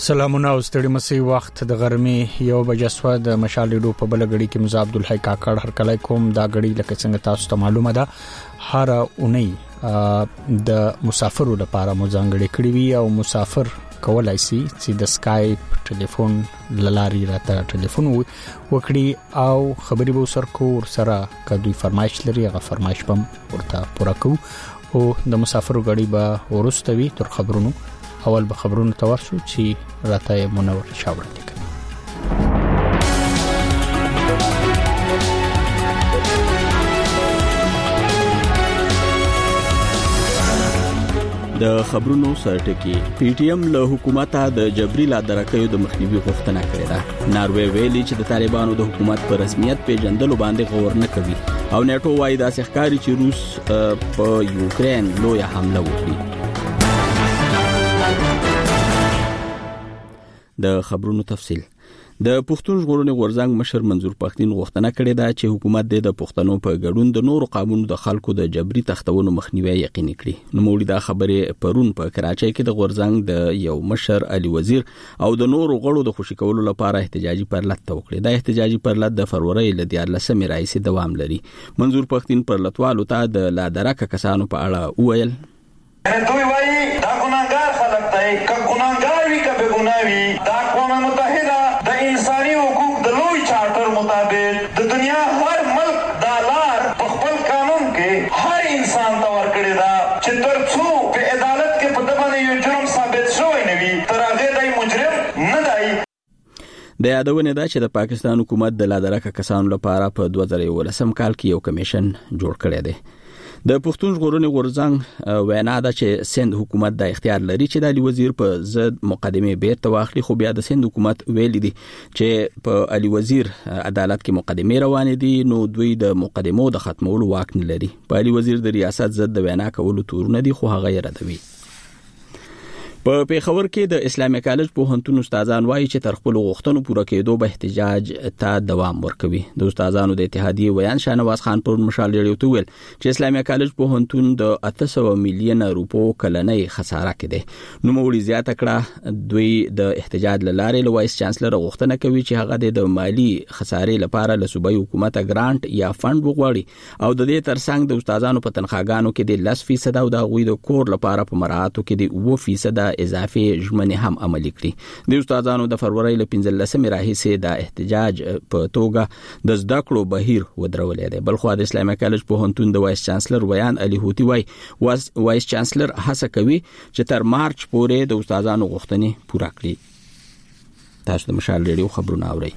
سلامونه او ستړي مسي وخت د غرمې 1:00 د مشال ډو په بل غړي کې مزاب عبدالحی کاکړ هر کله کوم دا غړي لکه څنګه تاسو ته معلومه ده هر اونۍ د مسافرو لپاره مو ځانګړي کړی وي او مسافر کولای شي چې د سکایپ ټلیفون لاري راته ټلیفون وکړي او خبري به سره کدوې فرمایش لري هغه فرمایش هم ورته پوره کوو او د مسافرو غړي به ورستوي تر خبرونو اول به خبرونو تور شو چې راته منور شاور لیکل د خبرونو سرټکی پی ټی ایم له حکومت د جبري لادرکیو د مخنیوي غوښتنه کړې ده. ناروې ویلي چې د طالبانو د حکومت پر رسمیت پیژندلو باندې غور نه کوي او نیټو وايي دا ښکاری چې روس په یوکرين لوی حمله وکړي. د خبرونو تفصیل د پښتون ژغورنې غورځنګ مشر منظور پښتين غوښتنه کړې ده چې حکومت د پښتنو په ګډون د نورو قانونو د خلکو د جبري تختونو مخنیوي یقیني کړي. نو موږ دا خبره پرون په کراچۍ کې د غورځنګ د یو مشر علي وزیر او د نورو غړو د خوشی کولو لپاره احتجاجي پرلط وکړي. دا احتجاجي پرلط د فروری ل 14 راځي دوام لري. منظور پښتين پرلطوالو ته د لادرکه کسانو په اړه وویل دوی وایي دا ګناګار خلک دی که ګناګار وي که بے ګناه وي دا اقوام متحده د انساني حقوق د لوی چارټر مطابق د دنیا هر ملک دا لار په خپل قانون کې هر انسان ته ورکړې ده چې ترڅو په عدالت کې په دغه یو جرم ثابت شوی نه وي تر هغه دی مجرم نه دی. د یادونه ده چې د پاکستان حکومت د لادرکه کسانو لپاره په 2019 کال کې یو کمیشن جوړ کړی دی. د پښتون ژغورنې غورځنګ وینا ده چې سند حکومت د اختیار لري چې د علي وزیر په ضد مقدمه بیرته واخلي، خو بیا د سند حکومت ویلي دي چې په علي وزیر عدالت کې مقدمه روانې دي نو دوی د مقدمو د ختمولو واک نه لري. په علي وزیر د ریاست ضد د وینا کولو تورونه دي خو هغه یې ردوي. په پیښور کې د اسلامي کالج پوهنتون استادان وایي چې تر خپل غوښتنو پوره کېدو به احتجاج ته دوام ورکوي. د استادانو د اتحادیې ویان شاهنواز خان پر مشال لري ویل چې اسلامي کالج پوهنتون د 800 میلیون روپو کلنۍ خساره کړي. نو موږ زیاته کړه دوی د احتجاج لاره له وایس چانسلر غوښتنه کوي چې هغه د مالی خسارې لپاره له صوبایي حکومت ګرانټ یا فند وغواړي او د دې ترڅنګ د استادانو په تنخواګانو کې د 10% او د غوي د کور لپاره په مراعاتو کې د 2% اضافي ژمنې هم عملي کړي. د استادانو د فروری له 15 راهیسې د احتجاج په توګه د زده کړو بهیر ودرولې ده. بلخو د اسلامي کالج پوهنتون د وایس چانسلر ویان علي هوتی وایس چانسلر هڅه کوي چې تر مارچ پورې د استادانو غوښتنې پوره کړي. تاسو د مشال ریډیو خبرونه اورئ.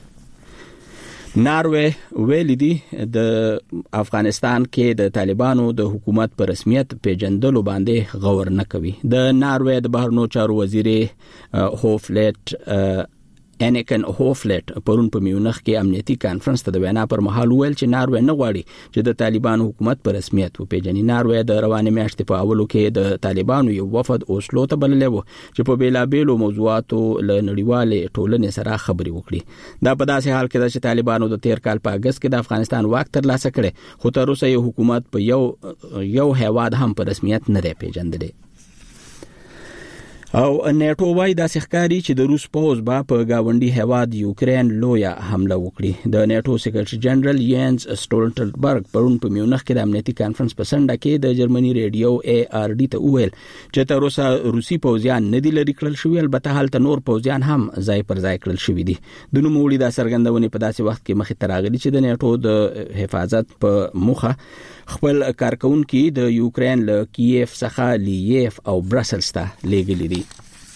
ناروې ویلي دي د افغانستان کې د طالبانو د حکومت پر رسمیت پیژندلو باندې غور نه کوي. د ناروې د بهرنیو چارو وزیر هوفلټ انیکن هوفلټ پرون په میونخ کې امنیتي کانفرنس ته د وینا پر مهال ویل چې ناروې نه غواړي چې د طالبانو حکومت پر رسمیت وپیژني. ناروې د روانې میاشتې په اولو کې د طالبانو یو وفد اوسلو ته بللی و چې په بیلابیلو موضوعاتو له نړیوالې ټولنې سره خبرې وکړي. دا په داسې حال کې ده چې طالبانو د 13 کال په اگست کې د افغانستان واک ترلاسه کړي خو تر اوسه یو حکومت په یو هیواد هم پر رسمیت نه دی پیژندلی. او نیټو وايي دا ښکاری چې د روس پوز با په گاونډي هیواد یوکرين لوی حمله وکړي. د نیټو سیکریټري جنرال یانس سټولټنبرګ پرون په میونخ کې د امنیتي کانفرنس په سنډه کې د جرمني ریډیو ARD ته وویل چې تر اوسه روسي پوځیان نه دي لري کړل شوی، البته هلته نور پوځیان هم ځای پر ځای کړل شوی دي. د نوموړي د سرګندونې په داسې وخت کې مخې تراغلي چې د نیټو د حفاظت په مخه خپل کارکونکو د یوکرين له کیف څخه لیف او برسلز ته لیږلي دي.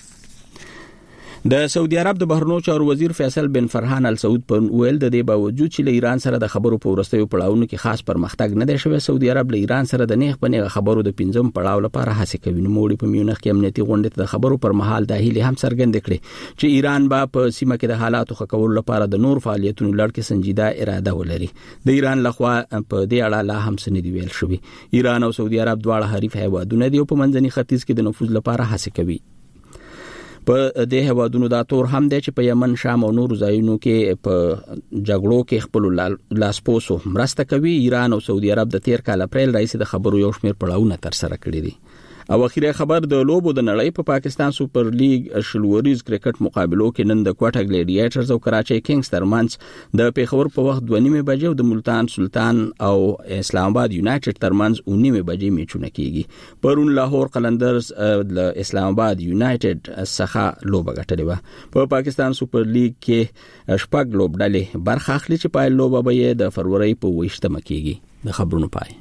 د سعودي عرب د بهرنیو چارو وزیر فیصل بن فرحان ال سعود په ویل د دې باوجود چې له ایران سره د خبرو په ورستیو پړاوونو کې خاص پرمختګ نه دی شوی، سعودي عرب له ایران سره د نیغ په نیغه خبرو د 5م پړاو لپاره هڅه کوي. نو موږ په میونخ کې امنیتي غونډې ته د خبرو پر مهال د هیله هم څرګند کړي چې ایران به په سیمه کې د حالاتو ښه کولو لپاره د نور فعالیتونو لړ کې سنجیده اراده ولري. د ایران لخوا په دې اړه لا هم څه نه دی ویل شوی. ایران او سعودي عرب دواړه حریف هیوادونه دي او په منځني ختیځ کې د نفوذ لپاره هڅه کوي. په دې هوادونو دا تور هم دی چې په یمن، شام او نورو ځایونو کې په جګړو کې خپل لاسپوسو مرسته کوي. ایران او سعودي عرب د 13 کال اپریل راځي د خبرو یو شمېر پړاوونه تر سره کړی دي. او اخیری خبر د لوبو د نړۍ په پاکستان سوپر لیګ شلوریز کرکټ مقابلو کې نن د کوټا ګلیډیټرز او کراچي کینګز ترمنځ د پیښور په وخت 2:30 بجې او د ملتان سلطان او اسلام آباد یونایټډ ترمنځ 9:30 بجې میچونه کیږي. پرون لاهور قلندرز د اسلام آباد یونایټډ څخه لوبه ګټلې و. په پاکستان سوپر لیګ کې شپږ لوبډلې برخه اخلي چې پای لوبه به د فروری په 28 کېږي. د خبرونو پای.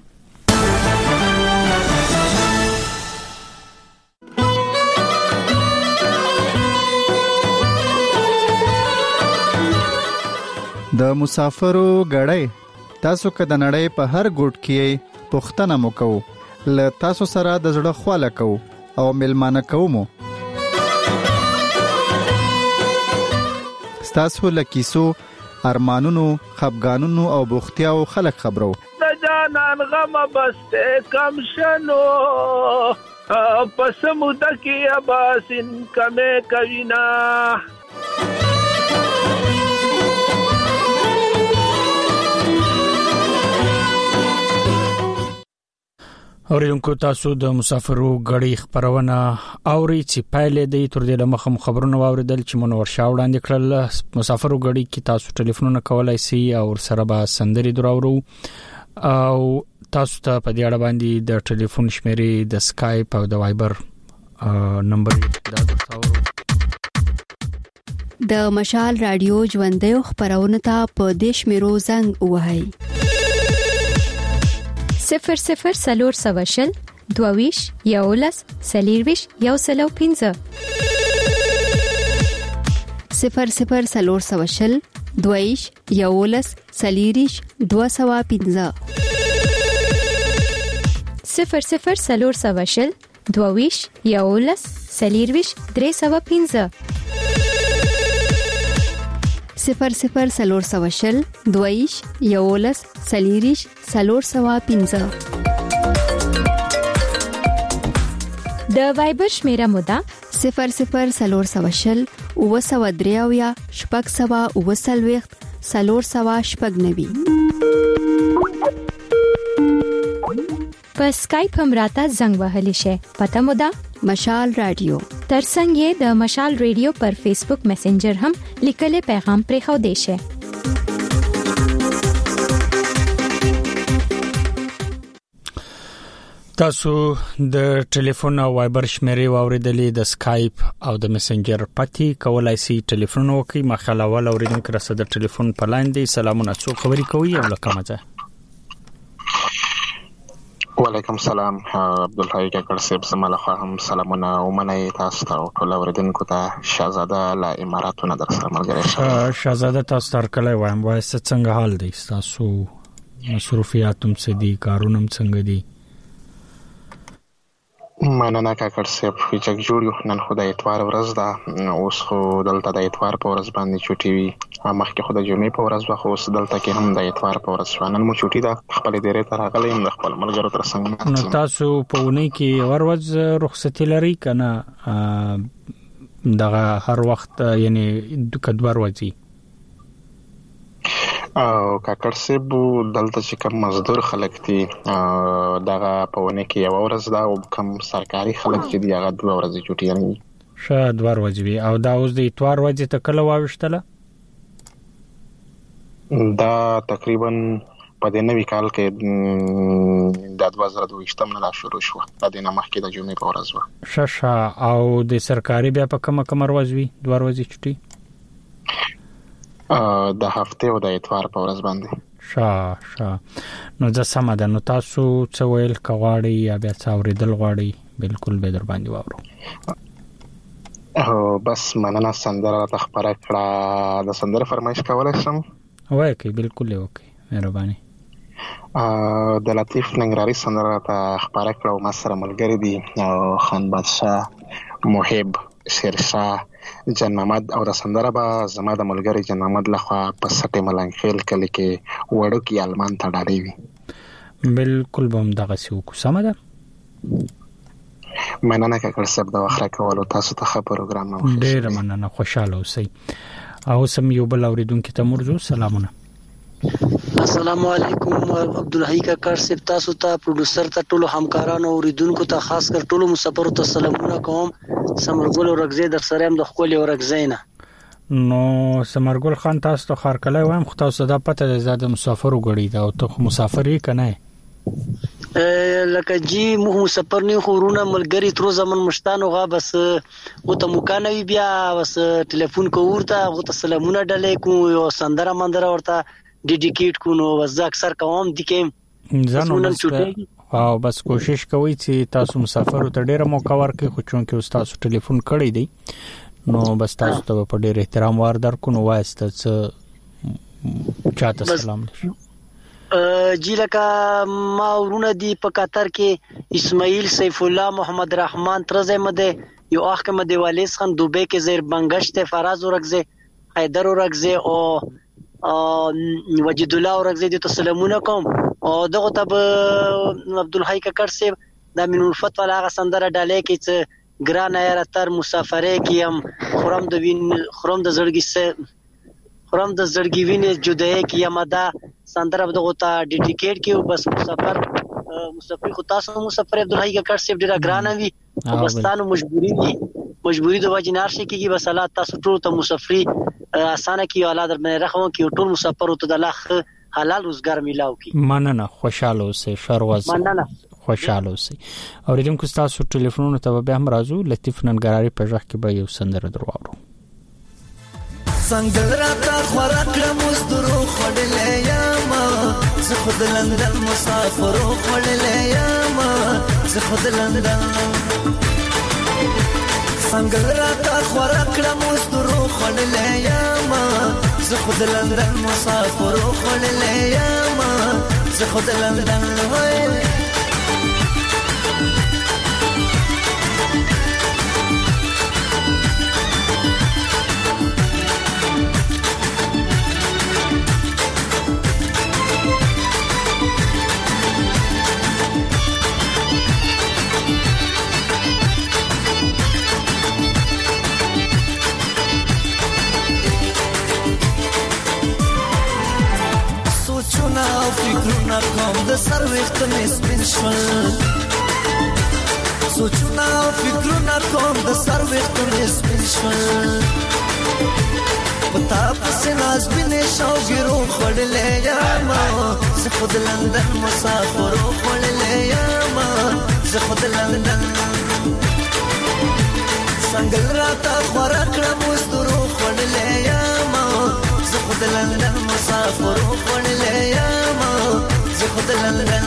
د مسافرو غړې تاسو که د نړۍ په هر ګوټ کې پوښتنه مو کوو، له تاسو سره د زړه خواله کوو او ملمانه کوو. تاسو لکیسو ارمانونو خفګانونو او بوختیاو خلک خبرو د جانان غم بسته کم شنو پس موده کې اباسین کمه کوینا. اوریدونکو تاسو د مسافرو غړي خبرونه اوري چې پایلې د تر دې لمخم خبرونه واوریدل چې منور شاه وړاندې کړل. مسافرو غړي کې تاسو ټلیفونونه کولای شئ او سره به سندري دراورو او تاسو ته په دې اړه باندې د ټلیفون شمیرې د سکایپ او د وایبر نمبر دا درتاورو. د مشال رادیو ژوندې خبرونه ته په دیش میرو زنګ وهاي 00 سلور سواشل دوویش یولس سلیرویش یوسلو 15 00 سلور سواشل دوویش یولس سلیریش 215 00 سلور سواشل دوویش یولس سلیرویش 315 00 سلور سواشل دویش یولس سلیریش سلور سوا 15 د وایبر شمیره مودا 00 سلور سواشل او سوا دریاویا شپږ سوا او سلويخت سلور سوا شپږ نوي. په سکایپ هم راته زنګ وهلی شي. پته مودا مشال رادیو ترڅنګ یې د مشال رادیو پر فیسبوک میسنجر هم لیکلي پیغام پرې خو دی شي. تاسو د ټلیفون او وایبر شمیرې واوریدلې د سکایپ او د میسنجر پتی کولای شئ ټلیفون وکړئ. مخاله اوریدونکو سره د ټلیفون په لاین دی. سلامونه، څو خبرې کوي او لکه مزه. وعلیکم السلام عبدالحی کاکړ صاحب، زماله خو هم سلامونه ومنئ تاسو ته ټول اوریدونکو ته. شاهزاده له اماراتونو در سره ملګری شم. شاهزاده تاسو تر کله وایم وایسته څنګه حال دی تاسو؟ مصروفیاتم څه دي؟ کارونه څنګه دي؟ مننه کاکړ صاحب، چې جوړ یو. نن خو د اتوار ورځ ده، اوس خو دلته د اتوار په ورځ باندې چوټي وي. مخکې خو د جمعې په ورځ وه، خو اوس دلته کې هم د اتوار په ورځ شوه. نن مو چوټي ده، خپلې ډیرې ته راغلی یم د خپل ملګرو تر څنګ. نو تاسو په اونۍ کې یو ورځ رخصتي لرئ که نه دغه هر وخت، یعنی دوه ورځې؟ او کاکړ صاحب دلته چې کوم مزدور خلک دي دغه په ونه کې یو ورځ ده، او کوم سرکاري خلک چې دي هغه 2 ورځې چوټي لري. ښه 2 ورځې وي. او دا اوس د اتوار ورځې ته کله واوښتله؟ دا تقریبا په دې نوي کال کې د 2022 نه شروع شو. د دې نه مخکې د جمعې په ورځ و. ښه. او د سرکاري بیا په کومه ورځ وي 2 ورځې چوټي؟ د هفته او د اتوار په ورځ باندې. ښه. نو ځکه سم ده. نو تاسو څه ویل کغواړي یا بیا څه اوریدل غواړي؟ بالکل به در باندې واورو. بس مننه. سندره ته خبره کړه، د سندره فرمایش کولای شم؟ وای کی بالکل وکي، مهرباني. د لطیف ننګرهاري سندره ته خبره کړه او ما سره ملګری دي خان بادشاه، محب، شیرشاه، جان محمد. او د سندره به زما د ملګری جان محمد لخوا په سټه ملنګ خیل کلی کې وړو کې المان ته ډالې وي. بالکل به هم دغه څه وکړو. سمه ده. مننه کاکړ صاحب د وخت راکولو. تاسو ته ښه پروګرام مو. ډېر مننه، خوشاله اوسئ. او سم یو بل اوریدونکو ته مرجو سلامونه. السلام علیکم عبدالحی کاکړ صاحب، تاسو ته پروډوسر ته ټولو همکارانو او اوریدونکو ته خاص کر ټولو مسافرو ته سلامونه کوم. سمرګل ورغزي در سره هم د خپل ورغزي نه. نو سمرګل خان تاسو ته خارکلای وایم، خو تاسو دا پته ده زاده مسافر وګړي دا او ته مسافر یې کنه لکه جی مو مسافر نه خورونه ملګری تر زمن مشتانو غا بس او ته مکانوي بیا بس ټلیفون کو ورته او ته سلامونه ډلې کو یو سندره مندره ورته ډیډیکیټ کو نو وز اکثر کوم د کې ځانو او بس کوشش کوي چې تاسو مسافر ته ډیره موقع ورکړي، خو چونکه استاد ټلیفون کړی دی نو بس تاسو ته په ډیر احترام ور درکو نو واسطه چې چاته سلام نشي. جی لکه ما ورونه دی په قطر کې اسماعیل سیف الله محمد رحمان ترزمده یو احکام دی والیس خان دوبه کې زیر بنگشت فراز ورغزه حیدر ورغزه او وجد الله ورغزه د سلامونه کوم او دغه تب عبدالحی کاکړ صاحب د من الفت ولا غسندره ډالې کې چې ګران یاره تر مسافرې کې هم خرم د وین خرم د زړګي سه خرم د زړګي وینې جدای کې هم دا سندره دغه ته ډیډیکیټ کې بس مسافر خو تاسو مسافر عبدالحی کاکړ صاحب ډیره ګران وي او بستانو مجبوری د وجنار شي کې بس الله تاسو ټول ته مسافری اسانه کې اولاد در باندې رحم کې ټول مسافر ته د الله حلال روزګار ملاو کی. مننه، خوشاله اوسئ، شروز مننه، خوشاله اوسئ. اوریدونکو تاسو ټلیفونونو ته به هم راځو. لطیف ننګرهاري په ځخ کې به یو سندره درواورو. څنګه راته خوراکړه مزدورو خړلې یم زه خود لندن مسافرو خړلې یم زه خود لندن څنګه راته خوراکړه مزدورو خړلې یم زه خود لندن مسافرو خړلې یم زه خود لندن وای فکرونه کوم د سر وخت مې سپین شول سوچونه فکرونه کوم د سر وخت مې سپین شول پتا پس ناز بنې شوګرو خړلې یم زه خود لندن مسافرو خړلې یم زه خود لندن څنګه راته خوراکړه مزدورو خړلې یم زه خود لندن مسافرو خړلې یم زه خود لندن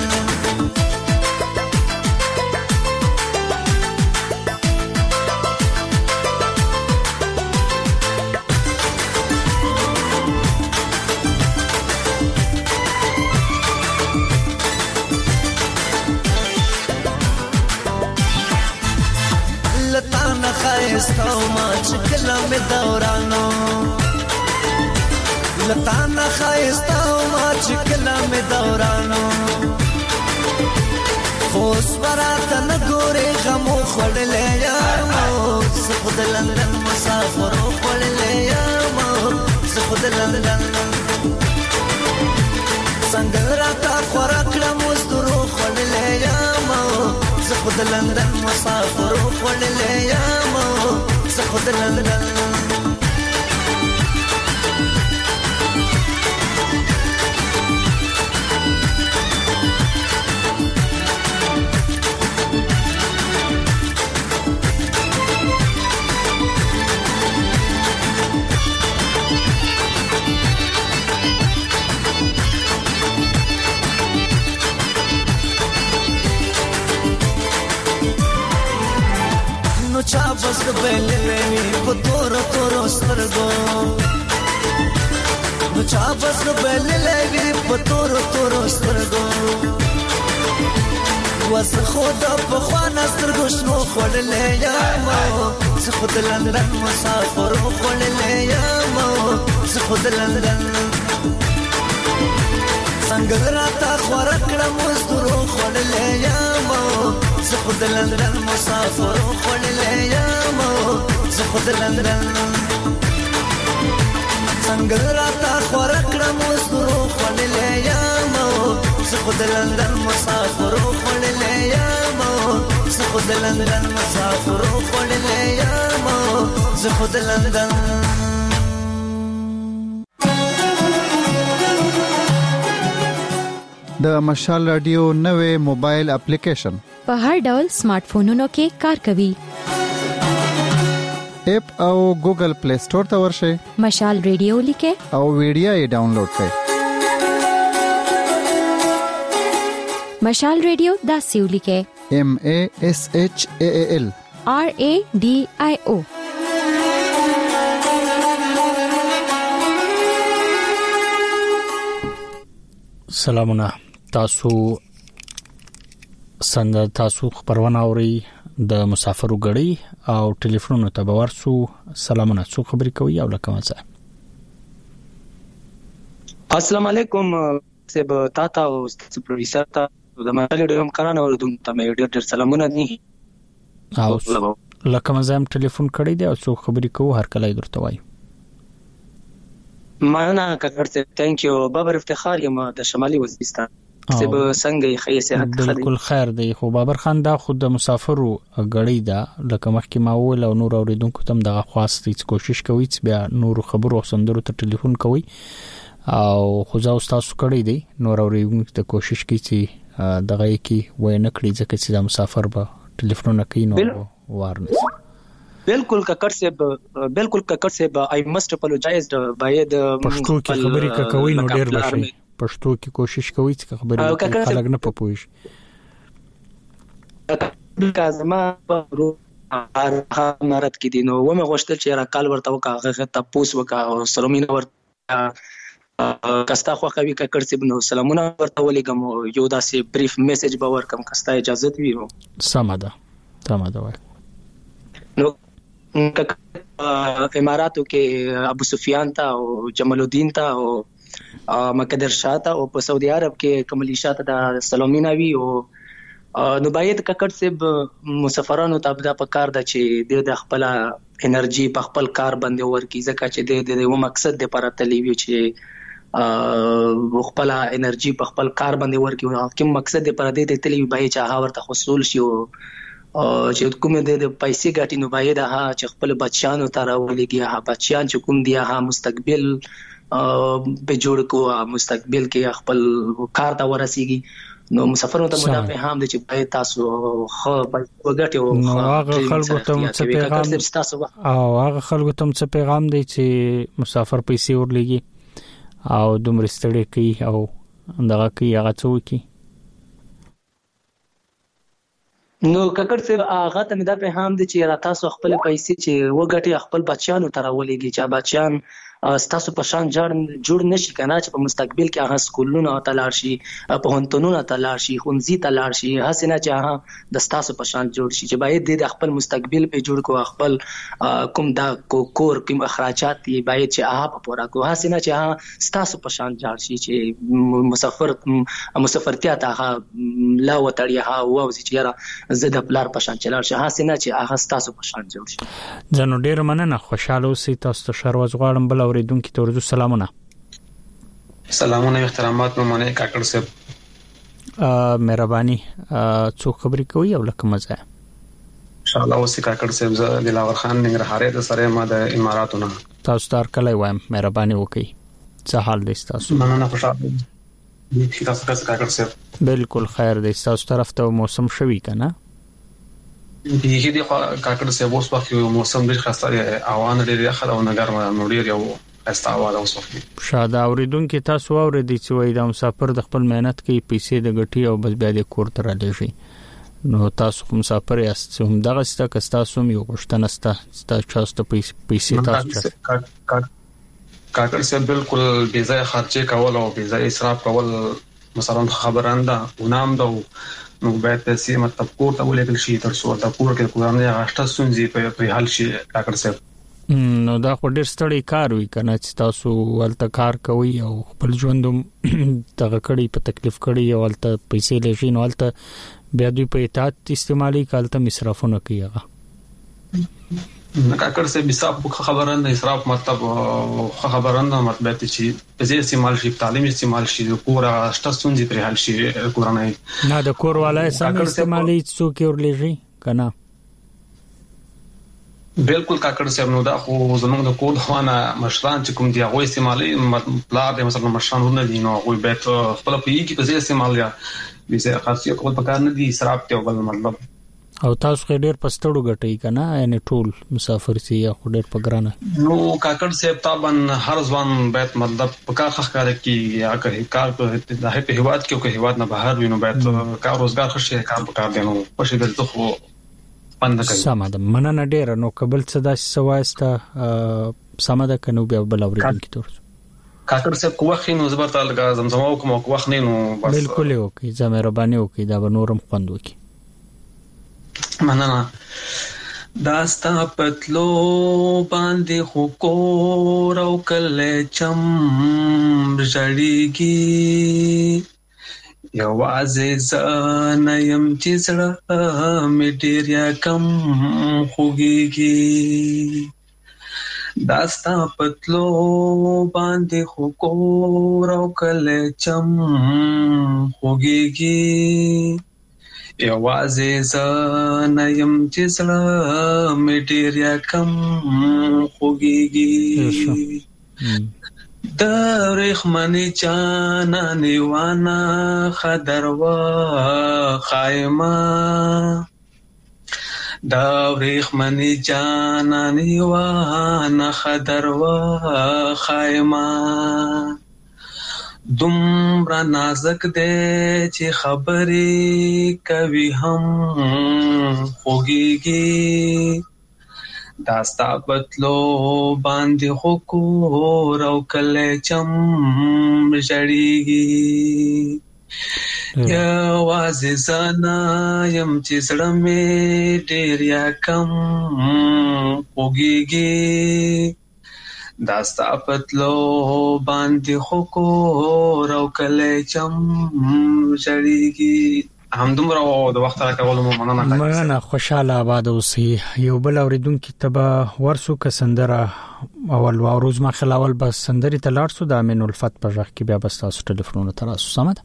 لتانا خایستاو ما چکلا می دورانو لتانا خایستاو ما چکلا می دورانو خوش براتا نگوری غمو خوڑلے یامو سخود لندن مسافرو خوڑلے یامو سخود لندن سنگل راتا خوراکڑا مزدورو خوڑلے یامو سخود لندن مسافرو خوڑلے یامو سخود لندن چا بس بلې وی په تور تور سترګو نو چا بس بلې وی په تور تور سترګو وس خدا په خوانه سترګو شنو خړلې یم زه خود لندن مسافر خړلې یم زه خود لندن څنګه راته خوراکړه مزدورو خړلې یم زه خود لندن مسافر خړلې یم زه خود لندن څنګه راته خوراکړه مزدورو خړلې خود لندن مسافر خړلې یم زه خود لندن مسافر خړلې یم زه خود لندن. د مشال رادیو نوې موبایل اپلیکیشن په هر ډول سمارټ فونونو کې کار کوي. اپ او ګوګل پلی سٹور ته ورشئ، مشال ریډیو لیکه او ویډیو یې ډاونلوډ کړئ. مشال ریډیو داسې ولیکه MASHAAL RADIO. سلامونه، تاسو خبرونه اوري د مسافرو غړي او ټلیفونونو ته ورسو. سلامونه، څو خبرې کوي او لکه مزه. السلام علیکم سب تاتا او پروډوسر ته د مالی ډیرم کارانه اوردون ته مې ډیر سلامونه دي. او لکه مزه هم ټلیفون کړی دی او څو خبرې کوو هر کله درته وایي. معنا کاکړ ته ثانک یو. بابر افتخار یم د شمالي وزیرستان. سب څنګه یې خیر صحت بالکل خیر دی. خو بابر خان دا خود د مسافرو غړي دا لکه مخکې ما ویل او نور اوریدونکو ته دغه خاص هیڅ کوشش کوي چې بیا نور خبرو او سندرو ته ټلیفون کوي او خو ځا تاسو کړی دی نور اوریدونکو ته کوشش کوي چې دغه کې وای نه کړی ځکه چې د مسافر به ټلیفون نه کوي نو وارنس. بالکل کاکړ صاحب I must apologize باید پښتو کې خبرې کوي نو ډیر بشي پښتو کې کوشش کوي چې خبرې خلک نه پوهیږي. کازما پرو مارت کې دي نو و مې غوښتل چې را کال ورته وکړه ته پوس وکړه سلامونه ورته کستا خو کوي کاکړ صاحب نو سلامونه ورته ولګم یو داسې بریف میسج به ورکم کستا اجازه وي. سمه ده وای. نو اماراتو کې ابو سفیان ته او جمال الدین ته او مقدر شاه ته او په سعودي عرب کې کملی شاه ته د سلامونه وی او نو باید کاکړ صاحب مسافرانو ته د پکار د چې د خپل انرژي په خپل کار باندې ورکی ځکه چې د یو مقصد لپاره تلی وی چې خپل انرژي په خپل کار باندې ورکی او کوم مقصد لپاره د تلی وی باید چې هغه ورته حصول شي او چې کوم د پیسې ګټي نو باید هغه چې خپل بچیانو ته راولېږي هغه بچیان چې کوم دی هغه مستقبل به جوړ کو مستقبل کې خپل کار ته ورسیږي. نو مسافرونو ته مدافع هم دي چې باید تاسو خو وګټي او هغه خلکو ته څه پیغام دی چې مسافر پیسې ورلېږي او دومره ستړي کوي او دغه کوي هغه څه وکړي. نو کاکړ صاحب هغه ته مې دا پیغام دی چې را تاسو خپل پیسې چې وګټي خپل بچیانو ته راولېږي چې بچیان ستاسو په شان جوړ نشي کنه چې په مستقبل کې هغه سکولونه ته لاړ شي په هنتونونو ته لاړ شي ښوونځي ته لاړ شي هڅه نه چې هغه د ستاسو په شان جوړ شي چې باید د خپل مستقبل په جوړ کو خپل کوم دا کور کوم اخراجات دی باید چې هغه په پورا کو هڅه نه چې هغه ستاسو په شان جوړ شي چې مسافرتیا ته هغه لا وتړي هغه او چې را زده پلار په شان چلار شي هڅه نه چې هغه ستاسو په شان جوړ شي. ځنو ډیر مننه خوشاله اوسئ. تاسو ته شروع غواړم بل اوریدونکو ته ورته سلامونه. سلامونه احترامات ممنه کاکړ صاحب. مهرباني څو خبرې کوي او لکه مزه. ان شاء الله اوسې کاکړ صاحب زه دلاور خان ننګرهاري د سره ما د اماراتونو. تاسو تر کله وایم مهرباني وکړئ. څه حال دی تاسو؟ مننه خوشاله. تاسو کاکړ صاحب بالکل خیر دی. تاسو طرف ته موسم شوي کنه؟ بیخي دی کاکړ صاحب اوس وخت یو موسم ډیر خاصه اوان لري خل او نګرمه نو ډیر یو استعواله اوس وخت. شاده اوریدونکو تاسو اوریدي چې وای د مسافر د خپل مهنت کې پیسې د غټي او بس بیا د کور تر لږي نو تاسو کوم مسافر یاست هم دغه ستا که تاسو یو غشتنه ستا چاسته پیسې تاسو کاکړ صاحب بالکل بې ځای خرچه کول او بې ځای اسراف کول مثلا خبرانده ونام دا نو باید پیسې مطلب کور ته ولېږل شي تر څو د کور کې کورانه غشته سنځي په حل شي کاکړ صاحب. نو دا خو ډېر ستړي کار وی کنه چې تاسو ولته کار کوي او خپل ژوند دغه کړي په تکلیف کړي او ولته پیسې لږی نو ولته بیا دوی په اطاعت استعمالي کالته مصرفونه کوي هغه. کاکړ سے بصاف خبرانه اسراف مطلب خبرانه مطلب چې په ځای استعمال شي تعلیم استعمال شي کور شتون پر حل شي کورانه نه د کور والای سم استعمالي څوک ورلېږي کنه بالکل کاکړ صاحب نو دا خو زموږ د کور خوانه مشران چې کوم دی هغه استعمالي پلار د مثلا مشران ورنه دي نو هغه بیت خپل په یی کې په ځای استعمال یا به خاصیت کول پکار نه دي اسراف ته بل مطلب او تاسو ډېر پستړو غټي کنه یعنی ټول مسافر سي یا ډېر پګرانه نو کاکړ صاحب طبعا هر ځوان بیت مطلب پکار خخکار کی یا کوي کار په هیواد کې او که هیواد نه بهر وینو بیت کار روزګار خشه کار پکار دینو پښې دلته خو پند کوي سماده مننه ډېر نو قبل صدا سواسته سماده کنو بیا بل اورین کی تور کاکړ صاحب کوه خینو زبر تعالی زمزمه کوم کوه خینو بس بالکل اوکي زمهرباني اوکي دا نورم خوندو کی مننه داستا پتلو باندې خو کور او کله چم ژړیږي یوازې زنیم چې زړه مې ډېر یا کم خوږیږي داستا پتلو باندې خو کور او کله چم خوږیږي یوازې زنیم چې زړه مې ډېر یا کم خوږیږي د ورېښمنې جانانې وانه خدروا خایمه د ورېښمنې جانانې وانه خدروا خایمه دومره نازک دی چې خبرې کوي هم خوږیږي داستا پتلو باندې خو کور او کله چم ژړیږي یوازې زنا یم چې زړه مې ډېر یا کم خوږیږي داستا پتلو باندې خو کور او کله چم ژړیږي همدومره د وخت راکول مو مننه خوشاله آباد اوسئ یو بل اوریدونکو تبه ورسو کسندره اول روز ما خلاول بس سندري تلار سو د امین الفت پر ځخ کې بیا بس تاسو ټلیفون تراسو سمد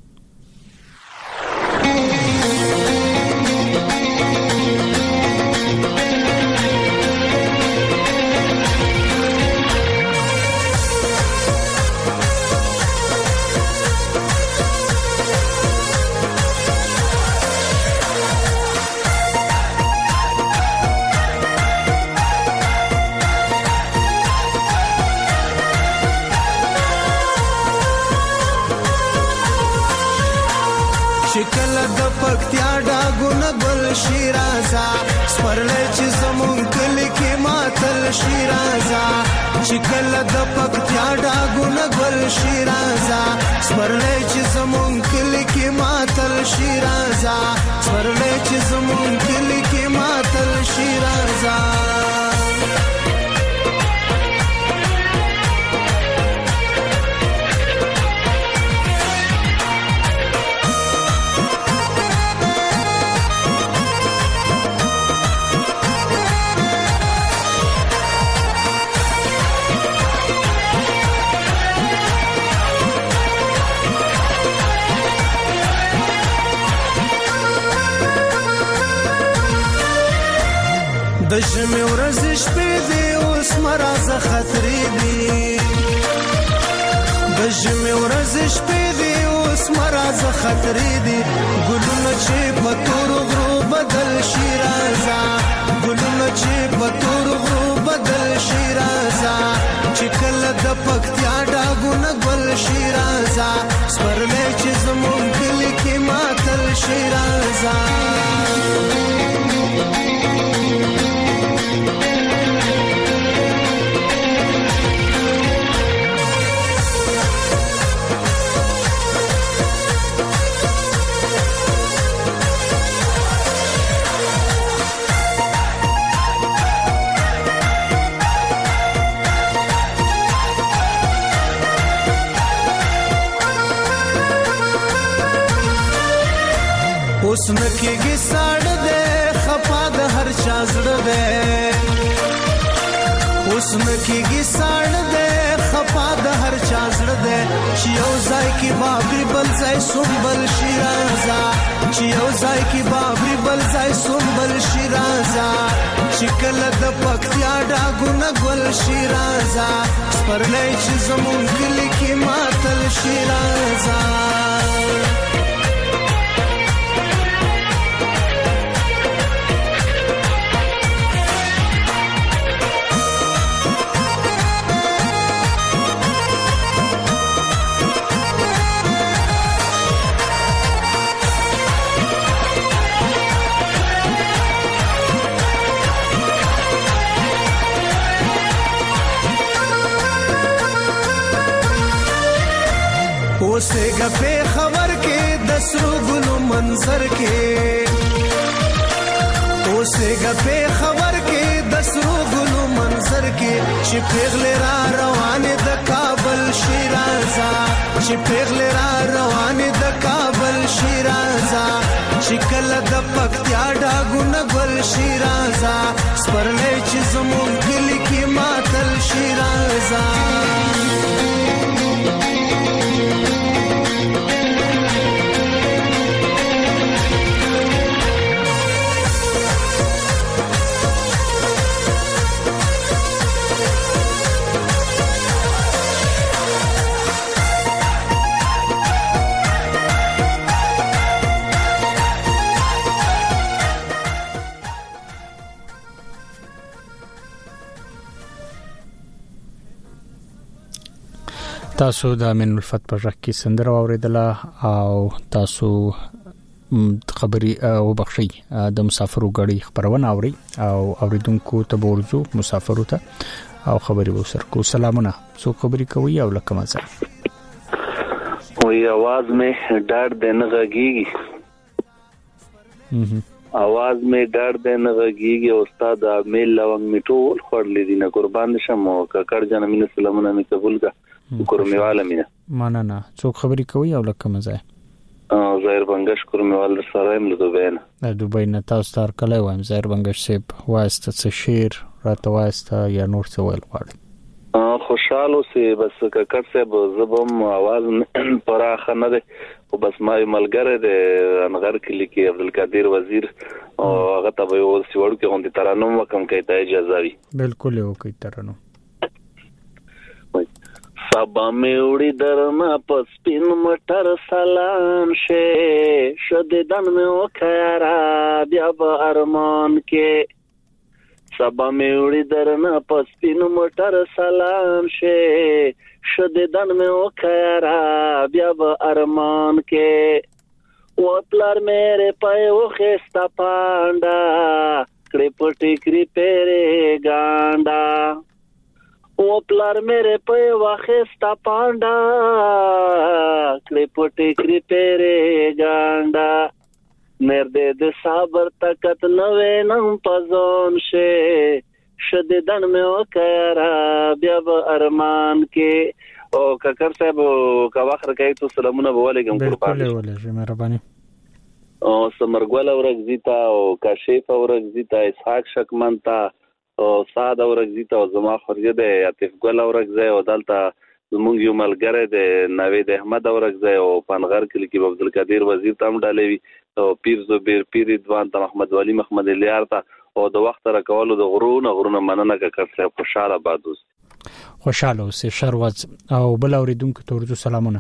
پکتیا ډاګونه ګل شیرازا سپرلې چې زمون کلی کې ماتل شیرازا چې کله د پکتیا ډاګونه ګل شیرازا سپرلې چې زمون کلی کې ماتل شیرازا سپرلې چې زمون کلی کې ماتل شیرازا د ژمې ورځې شپې دي اوس مرازه خطرې دي د ژمې ورځې شپې دي اوس مرازه خطرې دي ګلونه چې په تورو غرو بدل شي رازه ګلونه چې په تورو غرو بدل شي رازه چې کله د پکتیا ډاګونه ګل شي رازه سپرلې چې زمون کلی کې ماتل شي رازه اوس نکېږي ساړه دې خفا د هر هر چا زړه دی اوس نکیږي ساړ دی خفا د هر چا زړه دی چې یو ځای کې بابري بل ځای سنبل شي راځه چې یو ځای کې بابري بل ځای سنبل شي راځه چې کله د پکتیا ډاګونه ګل شي راځه سپرلی چې زمونږ کلي کې ماتل شي راځه اوسېږه په خبر کې د سرو ګلو منظر کې اوسېږه په خبر کې د سرو ګلو منظر کې چې پیغلې را روانې د کابل شیرازه چې پیغلې را روانې د کابل شیرازه چې کله د پکتیا ډاګونه ګل شیرازه سپرلی چې زمونږ کلي کې ماتل شیرازه تاسو د امین الفت په ژغ کې سندره اوریدله او تاسو خبري او بخشي د مسافرو غړي خبرونه اوري او اوریدونکو ته ورزو مسافرو ته او خبري وسر کو سلامونه سو خبري کوي او لکه مزه وی आवाज में डर देने लगेगी आवाज में डर देने लगेगी استاد میل لونګ میټول خورلې دي نه قربان شم او ککړ جن امین سلامونه می قبول کا کورمیواله مینه مننه څو خبري کوي او لکه مزه زهیر بنگش کورمیوال سره هم له دوبه نه دوبه نه تاسو تر کله وایم زهیر بنگش سیب واسطه څه شیر راته واسطه یا نور څه ویل غواړي خوشاله سي بس ککړ صاحب زبم आवाज پراخه نه ده او بس ما ملګری ده انغر کلی کې عبدالقادر وزیر او هغه ته یو سیوړ کې غونډه ترانم وکم کې ته اجازه وي بالکل یو کې ترانم سبا میوړي درما پسپین مټر سلام شه شد دن مې وکړه بیا به ارمان کې سبا میوړي درنا پسپین مټر سلام شه شد دن مې وکړه بیا به ارمان کې و پلار مېره پای وخستا پاندا کړې پټې کړې پېره ګاندا او پلار میرے پے واخستا پاندا کړې پټې کړې پېره ګاندا مرده د صبر طاقت نوې نم پزون شه شد دن مې وکړه بیا به ارمان کې او ککر صاحب کا واخر کوي تو سلامونه بوالګم قربان ولې مهرباني او سمرګول اورګزیتا او کاشف اورګزیتا اسحاق شکمنتا او ساده اورګزیتا او زما خورګه ده عاطف ګل اورګزای او دلته زمونږ یو ملګری ده نوید احمد اورګزای او پنغر کلی کې عبدالقادر وزیر تام ډالوي او پیر زبیر پیر ادوان ته محمد ولی محمد الیار ته او د وخت را کولو د غرونه مننه کړه خوشاله بادوس خوشاله اوسې شروز او بل اوریدونکو ته ورته سلامونه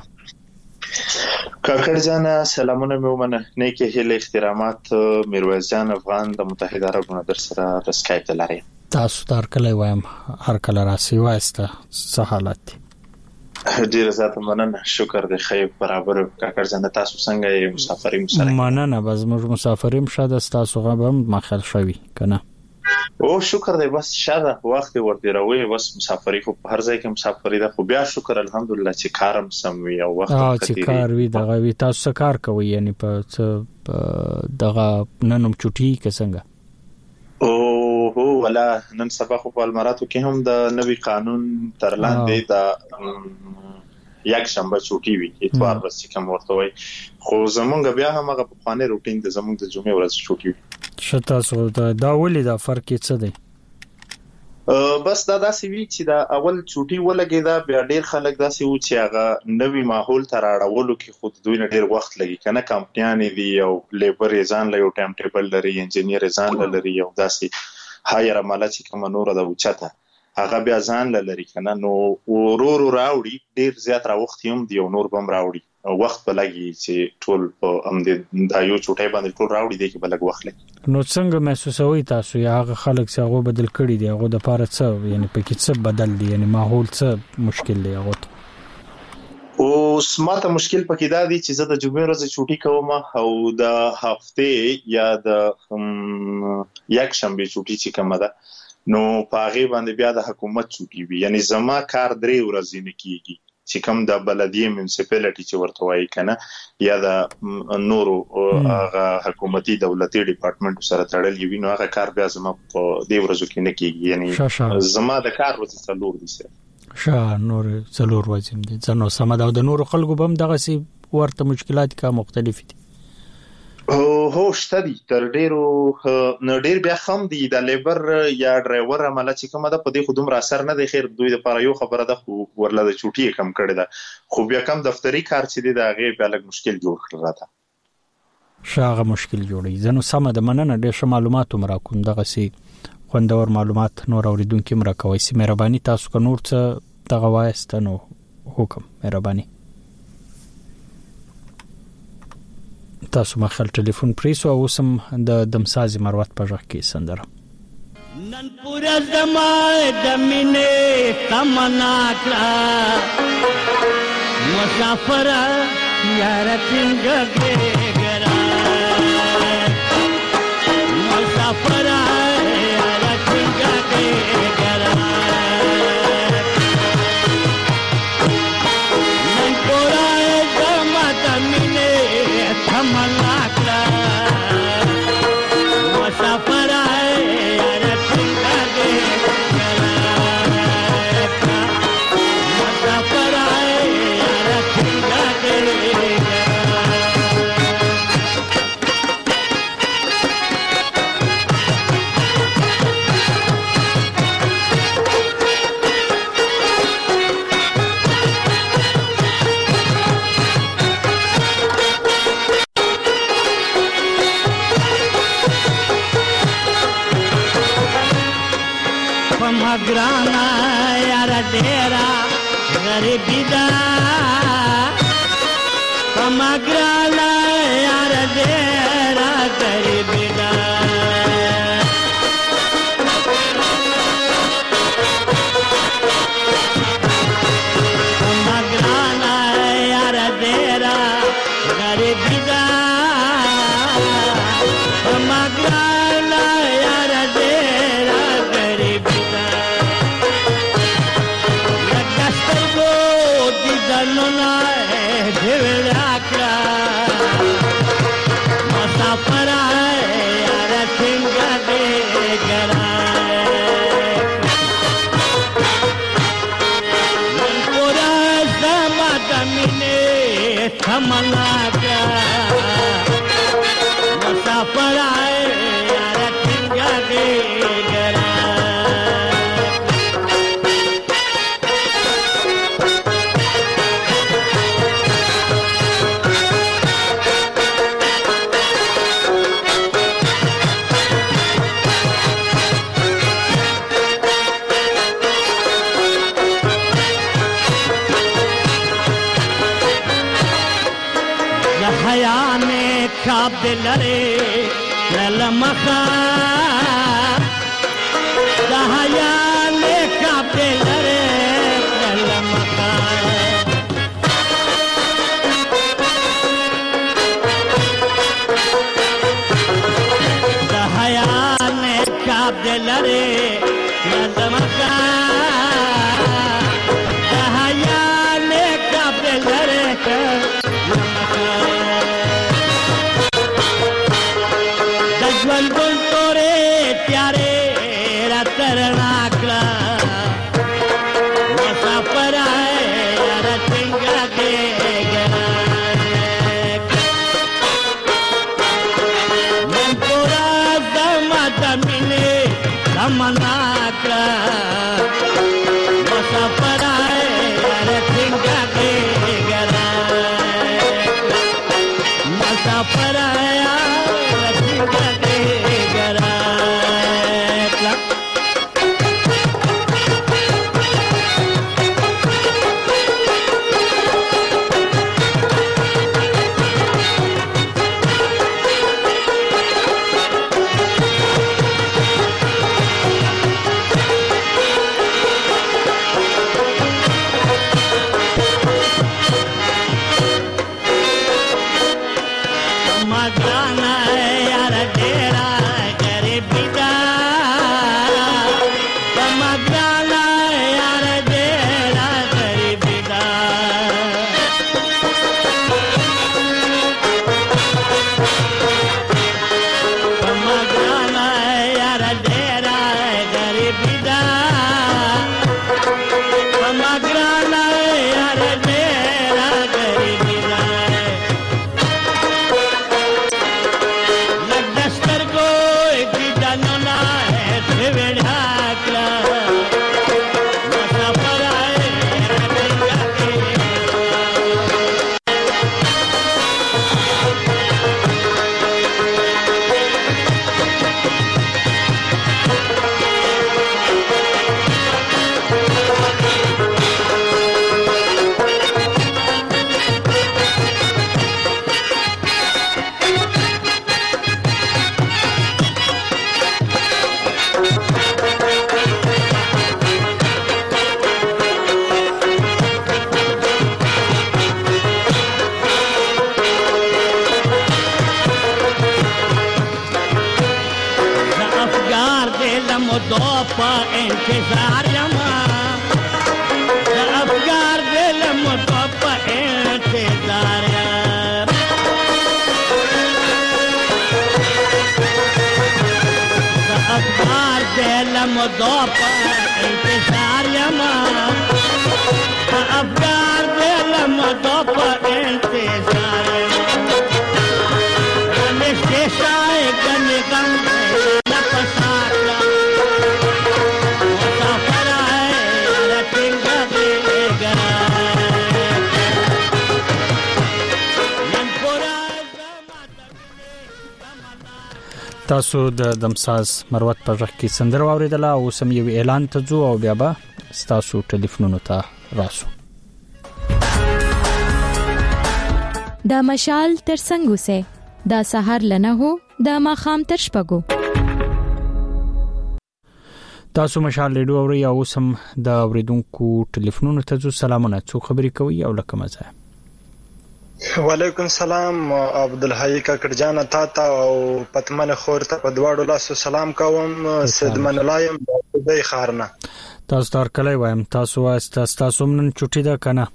کاکړ جان سلامونه مې ومنه نیکه هله احترامات میرویس جان افغان د متحده عرب امارات سره د اسکایپ لري تاسو تر کله وایم هر کله راسي واسطه څه حالت ډیر زیات مننه شکر دی خیر برابر کاکړ جان تاسو څنګه یې مسافرین سره مننه بس موږ مسافرین شاده تاسو غوښم مخال شوي کنه او شکر دی بس شاده وخت ورته راوي بس مسافرې خو هر ځای کې مسافرې ده خو بیا شکر الحمدلله چې کارم سم وي او وخت چې کار وي دغه وي تاسو کار کوي یعنی په دغه ننوم چټي کسنګ او هو ولا نن سبا خو په اماراتو کې هم د نوي قانون تر لاندې د یک شنبه چټي وي اتوار بس کوم ورته وي خو زمونږ بیا هم هغه په خوانې روټین د زمونږ د جمعې ورځ چټي شته سو دا ولې دا فرق څه دی؟ بس دا داسې وی چې دا اول چوټي ولګي دا بیا ډیر خلک داسې و چې هغه نوی ماحول تر اړولو کې خود دوی نه ډیر وخت لګي کنه کمپنیان دي او لیبر ځان له یو ټایم ټیبل لري انجینیر ځان لري او داسې هایر عمله چې کوم نور د وچته هغه بیا ځان لري کنه نو ورور راوړي ډیر زیات را وخت هم دی او نور بم راوړي وخت په لګي چې ټول هم د یو چوټي باندې ټول راوړي دی کې بلګ وخت لګي. نو څنګه محسوسوي تاسو یا هغه خلک چې هغه بدل کړي دي هغه د پاره څه یعنی په کې څه بدل دي یعنی ماحول څه مشکل دی هغه او سماته مشکل پکې دا دي چې زه د جمعې ورځ چوټي کوم او د هفته یا د یک شنبه چوټي چې کومه ده نو پاغه باندې بیا د حکومت چوټي وي یعنی زما کار 3 ورځې نه کیږي چې کوم د بلدیه میونسپیلیټي چې ورته وایي کنه یا د نورو هغه حکومتي دولتي ډپارټمنټ سره تړلې وي نو هغه کار بیا زما په دې ورځو کې نه کیږي یعنی زما د کار ورځ څلور دي سره نور څلور ورځې دي ځنو سم دا د نورو خلکو بم دغه سي ورته مشکلات کا مختلف دي هو شته دي تر ډیرو نو ډیر بیا هم دي د لیبر یا ډرایور عمله چې کومه ده په دې خودم را اثر نه دی خیر دوی د پاره یو خبره ده خو ورله د چوټي کم کړی ده خو بیا کم دفتری کار چې دی دا غي بیا لږ مشکل جوړ کړی راته شاغه مشکل جوړي ځنو سم د مننه ډیر معلومات مرا کوم دغه سي خوندور معلومات نور اوریدونکو مرا کوي سي مهرباني تاسو کو نور څه دغه وایستنو حکم مهرباني تاسو مخال ټلیفون پریسو او سم د دمسازي مروت په ځخ کې سندره نن پورا زمای د مینې تمنا کړه مسافر یار څنګه ګرا مسافر یار څنګه ګرا نن پورا زمای د مینې تمنا کړه مسافر یار څنګه ګرا مسافر یار څنګه گرانا یار ډیرا غریبی دا کما گرانا یار ډیرا غریبی دا کما گرانا یار ډیرا غریبی دا کما گرانا یار ډیرا غریبی دا دنونا دیولا کړه مسافر یار څنګه ګرا نن پورا زما د مینې تمنا کړه مسافر یار څنګه ګرا خواب دلره للمخا دهیا له خواب دلره للمخا دهیا له خواب دلره للمخا دهیا له خواب دلره ژوند ګلتورې تیارې را ترنا کړه مسافر یار څنګه ګرا نن پورا مسافر आया रसिंगा के घरातला تاسو د دمساز مروت پر رخ کې سندر واوریدله او سم یو اعلان ته ځو او بیا به تاسو ټلیفونونو ته راسو. د مشال تر څنګه سه د سحر لنه هو د ماخام تر شپګو تاسو مشال لیدو اوري او سم د اوریدونکو ټلیفونونو ته ځو. سلامونه، څو خبرې کوي او لکه مزه. وعلیکم سلام عبدالحی کاکړ جان تا او پتمن خور ته په دواړو لاسو سلام کوم. سید منلایم د خارنه تاسو تر کله وایم تاسو تاسو نن چټی ده کنه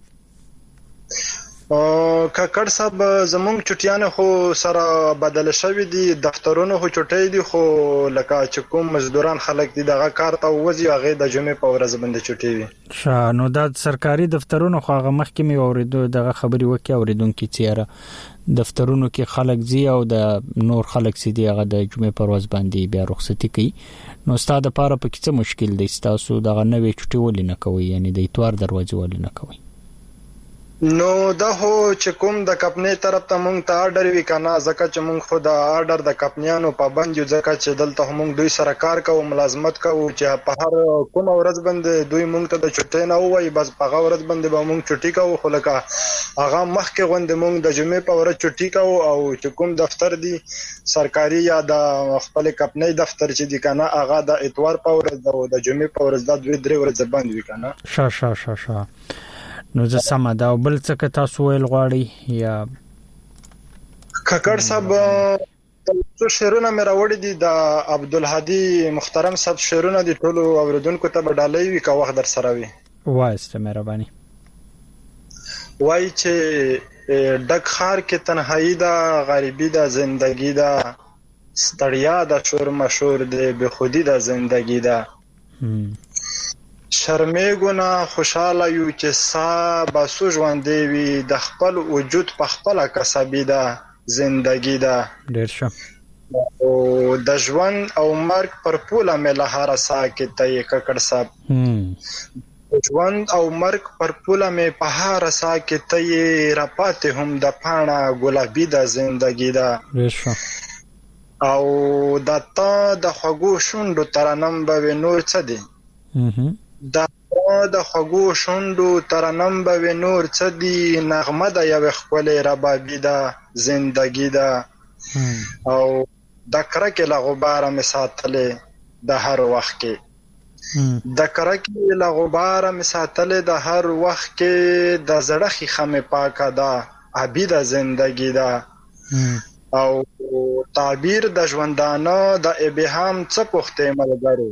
کاکړ صاحب زمونږ چټیانه خو سره بدل شوی دي، دفترونو خو چټی دي، خو لکه چې کوم مزدوران خلک دي دغه کار ته وځي هغه د جمعې په ورځ باندې چټی وي. نو د سرکاري دفترونو خو هغه مخکې می اوریدو دغه خبري وکي اوریدونکو چیرې دفترونو کې خلک زی او د نور خلک سي دي هغه د جمعې په ورځ باندې بیا رخصتي کوي. نو ستاسو لپاره په کې څه مشکل دی؟ تاسو دغه نوې چټي ولې نه کوي؟ یعنی د اتوار دروازه ولې نه کوي؟ نو دا هو چې کوم د کمپنۍ طرف ته مونږ ته آرډر وی کنه، ځکه چې مونږ خو د آرډر د کمپنیانو پابند یو، ځکه چې دلته مونږ دوی سره کار کوو، ملازمت کوو چې په هر کوم ورځ باندې دوی مونږ ته د چټۍ نه وایي، بس په هغه ورځ باندې به مونږ چټي کوو. خو لکه هغه مخکې غوندې مونږ د جمعې په ورځ چټي کوو، او چې کوم دفتر دی سرکاري یا د خپل کمپنۍ دفتر چې دی کنه هغه د اتوار په ورځ د جمعې په ورځ د 2-3 ورځې بند وی کنه. شا نو زه سم دا بل څه تاسو ویل غواړي یا کاکړ صاحب څو شعرونه مې راوړي دي د عبدالهادي محترم صاحب شعرونه دي، ټولو اوریدونکو ته به ډالۍ وي که وخت در سره وي. وایسته مهرباني. وای چې ډک خار کې تنهایی دا غریبی دا زندگی دا ستړیا دا شور مشور دی بے خودی دا زندگی دا شرمېږو نه خوشاله یو چې سا باسو ژوندې وي د خپل وجود په خپله کسبي ده زندگی ده. ډېر ښه. او د ژوند او مرګ پر پوله مې له هره ساه کې ته یې ککړ صاحب ژوند او مرګ پر پوله مې په هر سا کې ته یې راپاتې هم د پاڼه ګلابي د زندګي ده او د تا د خوږو شونډو ترنم به نور څه دی د د خوږو شونډو ترنم به نور څه دی نغمه د یو ښکلې ربابي ده زندګي ده او د کرکې له غباره مې ساتلې د هر وخت کې د کرکې له غباره مې ساتلې د هر وخت کې د زړه ښیښه مې پاکه ده ابي د زندګي ده او تعبیر د ژوندانه د ابهام څه پوښتې ملګرو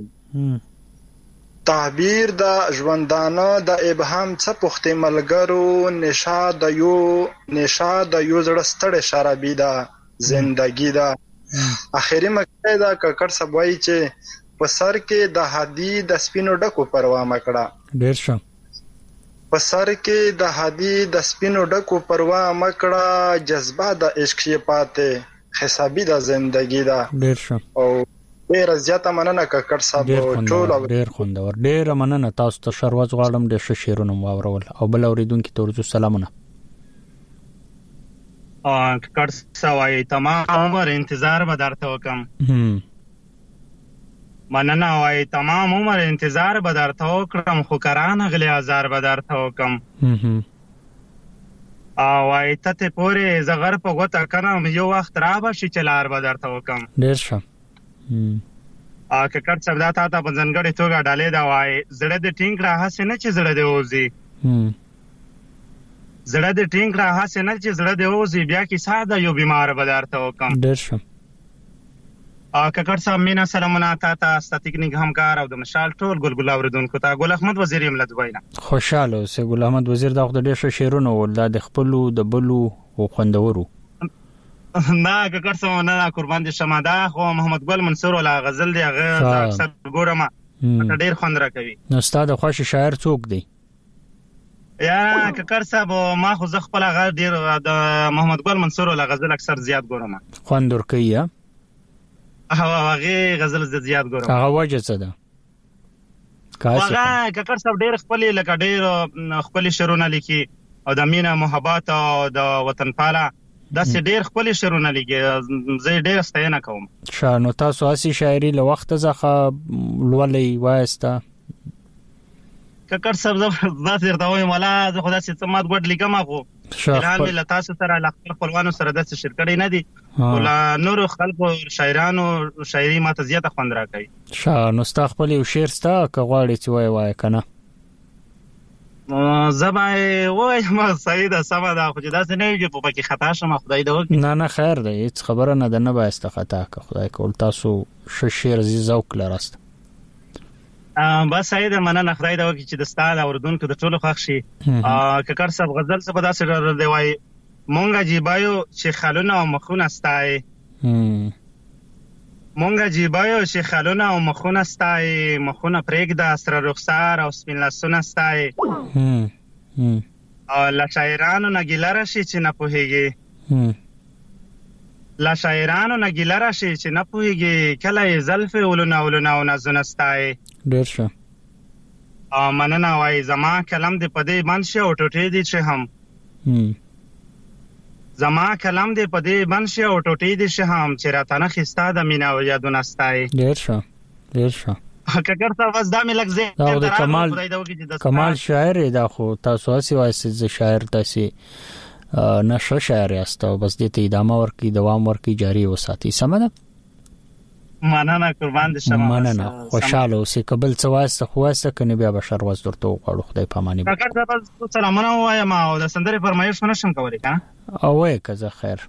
تعبیر د ژوندانه د ابهام څه پوښتې ملګرو نشه د یو زړه ستړی شرابي ده زندګي ده اخري مکه دا ککړ سبوي چې په سر کې د هدي د سپینو ډکو پروا مکړه ډیر ښه په سر کې د هدي د سپینو ډکو پروا مکړه جذبه د عشق یې پاتې حسابي د زندګي ده ډیر ښه او ډیر زیاته مننه ککړ صاحب ټول ډیر خوندور ډیر مننه تاسو ته شروع غواړم ډیر ښه شعرونه واورول او بل اوریدونکو ته ورته سلامونه ککړ سوای تمام عمر انتظار به درته وکم مننه وای تمام عمر انتظار به درته وکړم خو کرانه غلی آزار به درته وکم وای ته پورې زغر په غوته کنم یو وخت را به شي چې لار به درته وکم ډیر ښه ککړ صاحب دا ته په ځنګړې توګه ډالې دا وای زړه د ټینګ را هسې نه چې زړه دی اوزي زړه د ټینګ را هسې نه چې زړه دی اوزي بیا کې ساده یو بیمار به درته وکم ډیر ښه ککړ صاحب مینا سلامونه تاسو ستیکنیک همکار او د مشال ټول ګلګل اوریدونکو ته ګل احمد وزیر یم له دوی نه خوشاله اوسه ګل احمد وزیر دا د ډیر ښه شعرونه ول د خپلو د بلو او خوندورو نه ککړ صاحب نه قربان دي شمه دا خو محمد ګل منصور ولا غزل دی هغه اکثر ګورم ډیر خوند راکوي نو استاد خوښ شاعر څوک دی یا ککړ صاحب ما خو زه خپل هغه ډیر د محمد ګل منصور ولا غزل اکثر زیات ګورم خوند ورکوي هغه غزل زیات ګورم هغه وجه څه ده هغه ککړ صاحب ډیر خپل لکه ډیر خپل شعرونه لیکي او د مینا محبت او د وطن پاله دا سه ډیر خپل شعرونه لیکي زه ډیر ستاینه کوم شانو تاسو اسی شاعري له وخت ځخه لولې واسطه ککړ صاحب زه درته وایم ولا زه خدای څخه مات ګډ لیکم خو اعلان مل تاسو سره ل خپلوانو سره د شرکړې نه دي ولا نور خلکو شاعرانو شاعري ماته زیاته خوند راکړي شانو ستا خپل یو شعر ستا کغواړي چې وای کنه زبای وای ما سید سما دا خو دا څه نه وي په کې خطا شمه خدای دا وکړي نه خیر دی هیڅ خبره نه ده نه بایسته خطا که خدای کول تاسو شعر عزیز ذوق لراست بس سید مننه خدای دا وکړي چې د ستاله اوردونکو د ټولو خوښ شي ککړ صاحب غزل څه په داسې ډول دی وای مونږه جیبایو چې خلونه او مخونه ستای مونږه جیبایو چې خلونه او مخونه ستای مخونه پرېږده سره رخسار او سپین لاسونه ستای لا شاعرانو نه ګیله راشي چې نه پوهېږي لا شاعرانو نه ګیله راشي چې نه پوهېږي کله یې زلفې ولونه او نازونه ستای ډېر ښه مننه وایي زما کلم دې په دې بند شي او ټوټې دې چې هم زما کلم دې په دې بند شي او ټوټې دې چې هم چې راته نښې ستا د مینه او یادونه ستای ډېر ښه ډېر ښه ککړ صاحب بس دا مې لږ زه دا کمال شاعر دا خو تاسو هسې وایئ چې شاعر تاسې نشه شاعر یاست او بس دې ته ادامه ورکړي دوام ورکړي جاري وساتئ سمه ده مننه قربان دې شم مننه خوشاله اوسئ کبل څه واسطه خو واسطه کنه بیا بشر واز درته وغواړو خدای پاماني ککړ صاحب سلامونه وایم او د سندرې فرمایش نشم کولی کنه او وای کزه خیر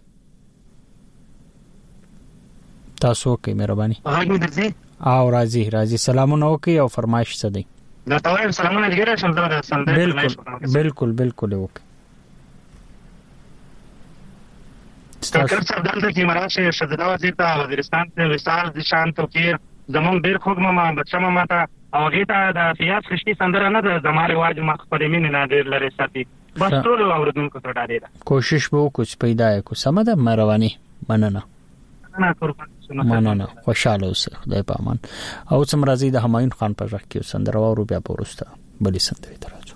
تاسو کې مهرباني هغه دې او راځي سلامونه وکي او فرمایش څه دی دا تاسو سلامونه دې شم دا سندرې بالکل وکي ککړ صاحب دلته کې مراشه شذلا وزیر ته وزیرستان ته وصال د شان توکیر زمون ډیر خوږ ما بچم ما ته او غیته د فیاض خشتي سندره نه د زماره واج ما خپل مين نه ډیر لري ساتي بس ټول اوردونکو ته ډاډه ده کوشش به وکړو پیدا کو سم ده مروانی مننه خوشاله اوسه خدای پامان او څومره زیاده همایون خان په ځخ کې سندره ورو بیا پورسته بلې سندرې ته راځو.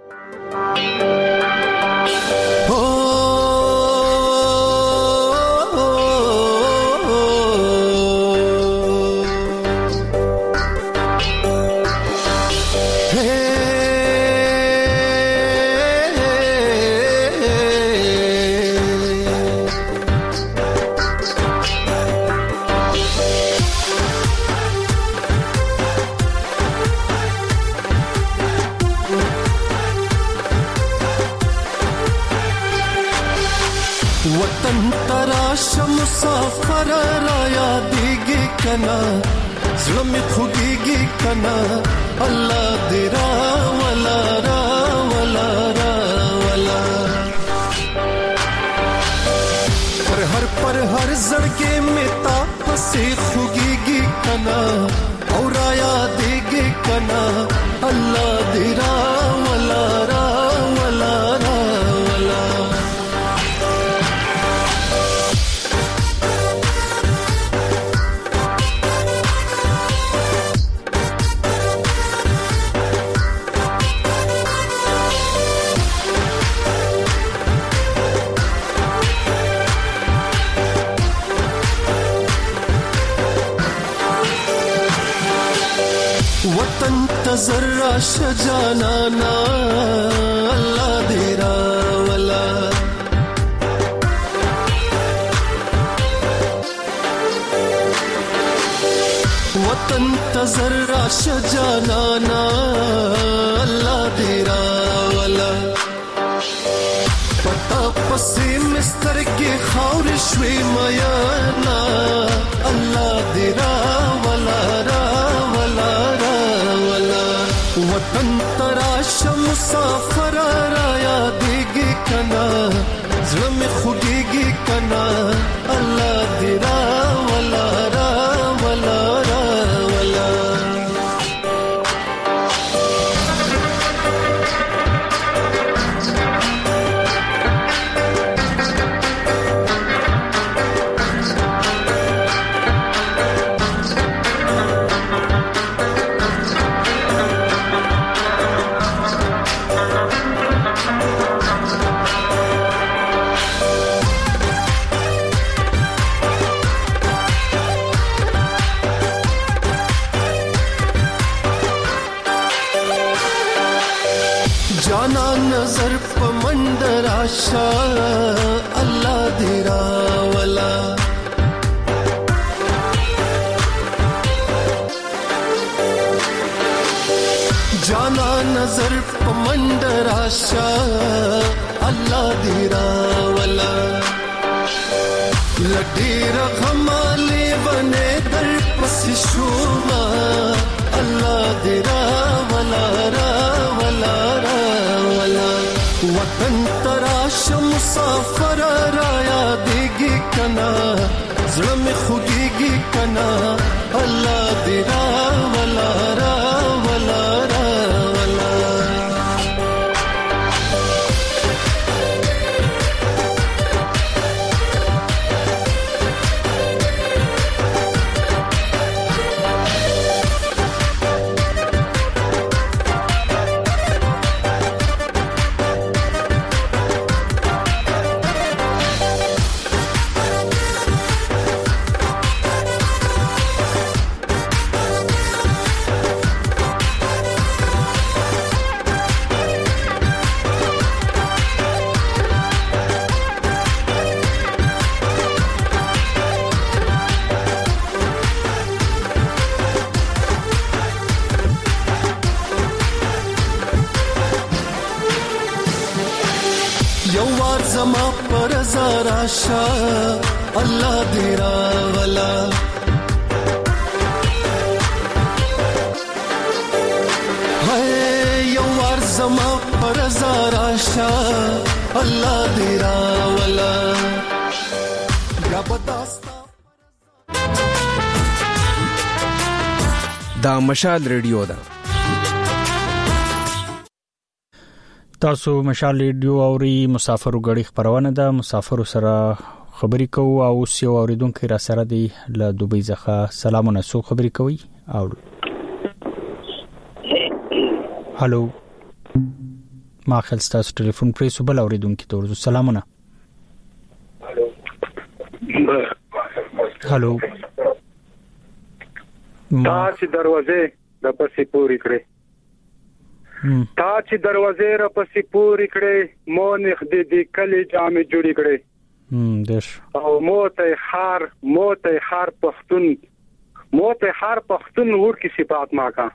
مسافر را یادېږي کنا زړه مې خوږېږي کنا الله دې راولا راولا راولا پر هر زړګي مې تا پسې خوږېږي کنا او را یادېږي کنا الله دې راولا راولا راولا وطن تزرع شجانانا الله دې راولا وطن تزرع شجانانا الله دې راولا پتا پسې مستر کې خاور شوي میانا الله دې راولا راولا وطن تراش مسافر را یادېږي کنا زړه مې خوږېږي کنا الله دې راولا راولا راولا जाना नजर पमंदर आशा अल्लाह दे रावला जाना नजर पमंदर आशा अल्लाह दे रावला लडी रखमाले बने दर पस शोमा अल्लाह दे रावला रावला वतन तराश मुसाफर را یادېږي کنا زړه مې خوږېږي کنا الله دې راولا راولا راولا زما پر زارا شا الله دې راولا هاي یو ور زما پر زارا شا الله دې راولا یا بداستا دا مشال ریډیو ده تاسو مشال ریډیو اوري مسافر غړي خبرونه ده مسافر سره خبري کوو او سیو اوریدونکو را سره دی له دوبۍ ځخه سلامونه سو خبري کوي او هالو ما خل ستاسو ټلیفون پرې سو بل اوریدونکو ته ورزو سلامونه. هالو تا چې دروازه د پسې پوری کړې را پسې پوری کړې مونږ دې کلی جامې جوړې کړې دش او موته خار پښتون ور کی صفات ما کا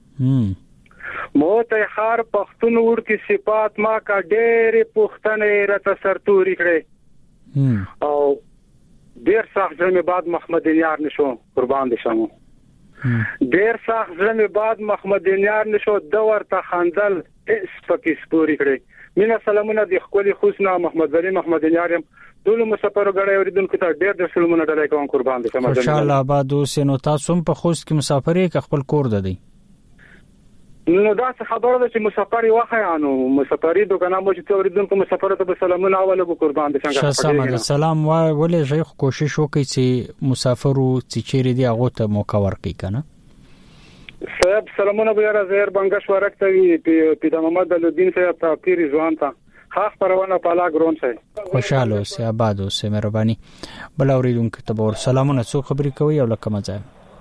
موته خار پښتون ور کی صفات ما کا ډېر پښتنې رته سرتوري کړې او ډېر سخت ځمه بعد محمد یار نشو قربان دي شمو ډېر سخت ځمه بعد محمد یار نشو د ورته خندل اس پکې سپوري کړې مینا سلامونه د خپل خوشنا محمد ولی محمد یار ټول مسافر غړې اوریدونکو ته ډېر سلامونه ډالای کوم قربان دي شمو ان شاء الله آباد اوسینو تاسو په خوست کې مسافرې ک خپل کور ده دی نو دا څه خبره ده چې مسافر واخیانو مسافرې دوکانه مو چې اوریدونکو مسافر ته سلامونه اوله قربان دي څنګه شاسمه سلام ولې شیخ کوشش وکړي چې مسافرو چې چیرې دی هغه ته موقع ورکړي کنه صاحب سلامونه به زهر بنگش ورکتوي پیدا محمد الدین صاحب ته پیر ځوان ته خاص پروانه پالا ګرون صاحب خوشاله اوسه آباد اوسه مهرباني بل اوریدونکو ته ور سلامونه څو خبرې کوي او لکه مزه.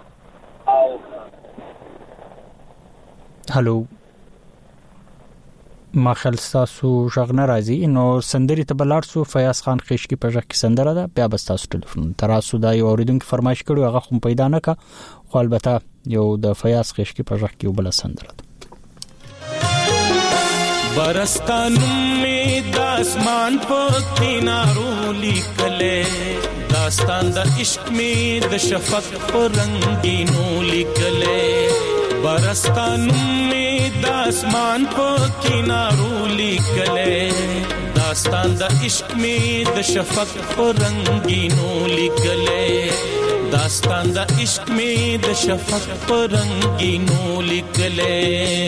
هالو ما خل تاسو ژغنه راځي نو سندري ته بلار سو فیاض خان خشکی په ژغ کې سندره ده بیا بس تاسو ټلیفون تراسو دا یو اوریدونکو فرمایش کړو هغه خو پیدا نه کا خو البته یو د فیاض خشکی په ژغ کې بل سندره ده. برستانم می د اسمان په کینارو لیکلې داستان د عشق می د شفق په رنگینو لیکلې برستانم می د اسمان په کینارو لیکلې داستان د عشق می د شفق په رنگینو لیکلې داستان د عشق می د شفق په رنگینو لیکلې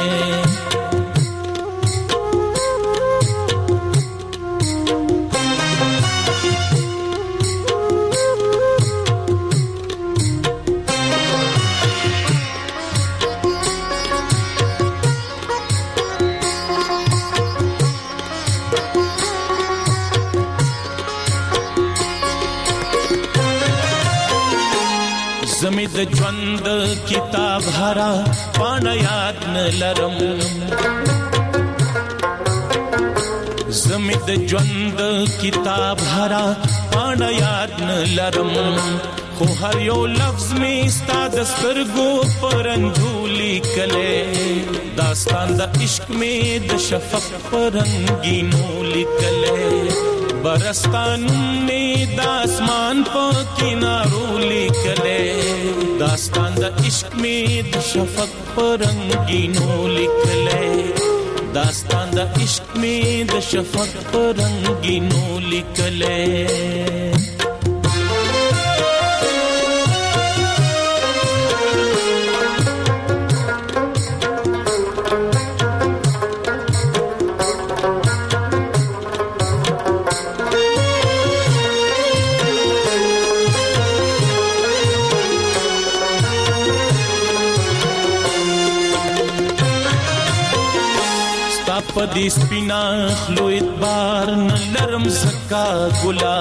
زمید ژوند کتاب هرا پاڼه یاد نه لرم زمید ژوند کتاب هرا پاڼه یاد نه لرم خو هر یو لفظ می ستاد سترګو پرنجو لیکلې داستان د عشق می د شفق پرنګینو لیکلې برستانم می د اسمان په کینارو لیکلې داستان د عشق می د شفق پرنګینو لیکلې داستان د عشق می د شفق پرنګینو لیکلې پدې سپینا خلو اتبار نلرم زکا ګلا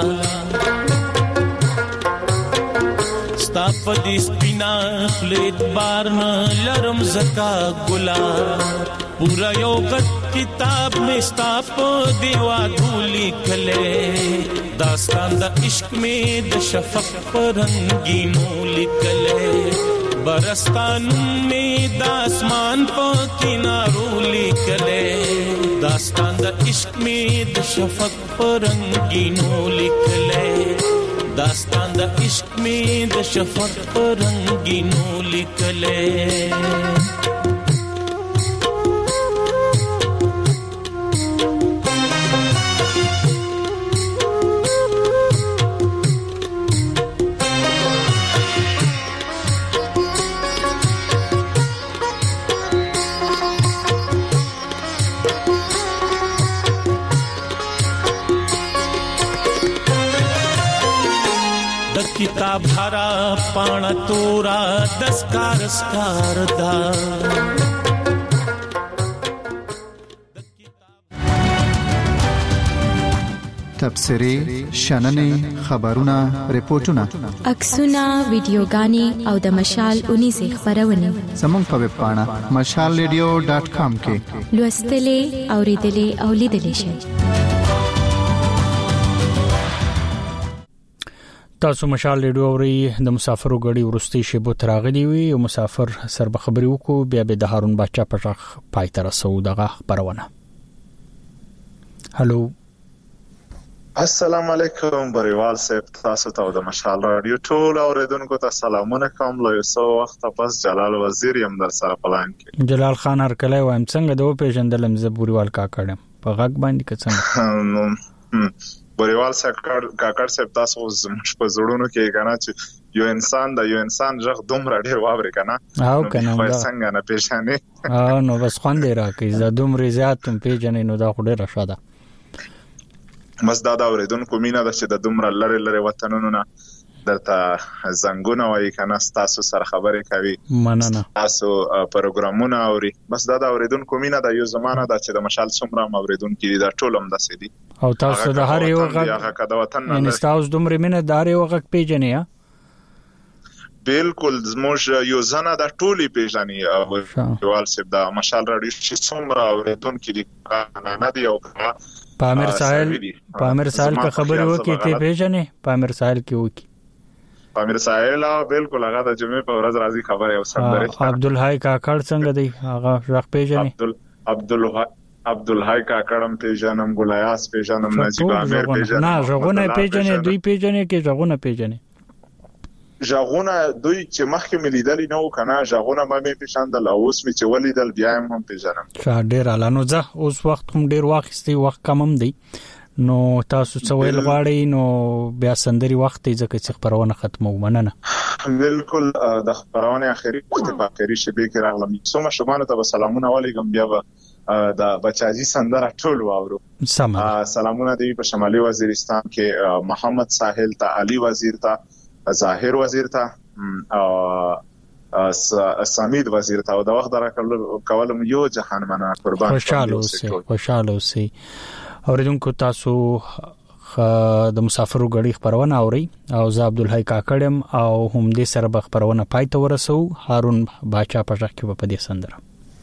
ستا پدې سپینا خلو اتبار نلرم زکا ګلا پورا یو غټ کتاب می ستا په دیوا دولی کله داستان د عشق می د شفق پرنګینو لیکله برستانم می د اسمان په کینارو لیکلې داستان د عشق می د شفق پرنګینو لیکلې داستان د عشق می د شفق پرنګینو لیکلې کتاب هرا پاڼه تورا دسکار سکار دا تبصرې شننې خبرونه ریپورتونه عکسونه ویډیوګانې او د مشال 19 خبرونه زموږ په ویب پاڼه mashalradio.com کې لوستلې اوریدلې او لیدلې شئ. تاسو مشال ریډیو اوري د مسافرو غړي ورستي شیبو تراغلی وي او مسافر سر به خبري وکړو بیا به د هارون بچا پټخ پای تر سو دغه خبرونه. هالو السلام علیکم بریوال صاحب، تاسو ته د مشال رادیو ټول اوریدونکو ته سلامونه کوم. له یو وخت پس جلال وزیر يم در سره پلان کې. جلال خان هرکلی وایم څنګه د پیژندلم ز بریوال کاکړم په غږ باندې کڅنګ بریوال کاکړ صاحب تاسو زموږ په زړونو کې کنه چې یو انسان ژغ دومره ډیر واوري کنه او کنه څنګه نه پیژنې نو بس خوندې راکې ز دومره زیات تم پیژنې نو دا خو ډیر شاده مزدا دا اوریدونکو مینا د چې د دومره لری وطنونو نه درته زنګونه وای کنه تاسو سره خبرې کوي مننه تاسو پروګرامونه اوري بس دا اوریدونکو مینا د یو زمانہ د چې د مشال څومره اوریدونکو دي دا ټولم د سيدي او تاسو د هر یو غږ ان تاسو دومره مینه دار یو غږ پیژنې ها بالکل زموږ یو زنه د ټولي پیژنې او دیوال سب د مشال رادیو چې څومره اوریدونکو دي نه دی او پامیر ساحل کا خبر وکي ته پیژنې پامیر ساحل کې وکي پامیر ساحل بالکل هغه د جمعې په ورځ راځي خبره او سندره عبدالحی کاکړ څنګه دی هغه رخ پیژنې عبدالحی کاکړم پیژنم ګلیاس پیژنم نجیب امیر پیژنم نه ژغونه پیژنې دوی پیژنې کې ژغونه پیژنې ژغونه دوی چې مخکې ملیدل نو کنه ژغونه مې پیژندل او اوس مې چې ولیدل بیا هم پیژنم شا ډیر اعلانو ځه اوس وخت هم ډیر واخستي وخت کمم دی نو تاسو څه ویل غواړئ نو بیا سندري وخت ځکه چې خبرونه ختمو مننه بالکل د خبرونه اخري اتفاقي شبي کې راغلم سوما شمانه ته سلامونه علیکم بیا د بچاجي سندره ټول واورو سلامونه دی په شمالي وزیرستان کې محمد ساحل ته علي وزیر ته ظاهر وزیر ته سمید وزیر ته د وخت درکولم یو جهان منه قربان خوشاله اوسئ اوریدونکو تاسو د مسافرو غړي خبرونه اوري او زه عبدالحی کاکړم او هم دې سره به خبرونه پای ته ورسو. هارون باچا پټه کې په دې سندره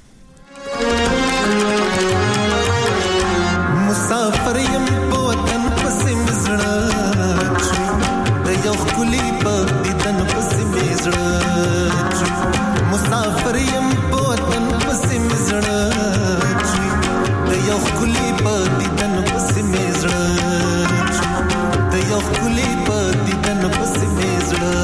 مسافر يم په وطن پسې مزړه د یو خولي په دیدن پسې مزړه مسافر يم په وطن پسې مزړه د یو خولي په دیدن پسې مزړه د یو خولي په دیدن پسې مزړه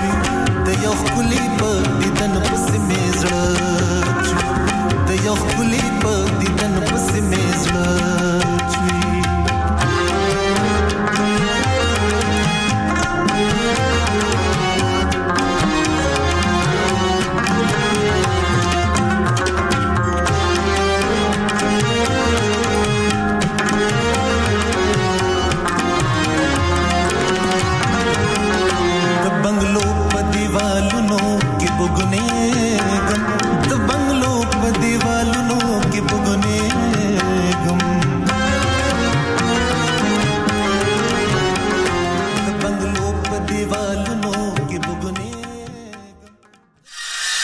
Yo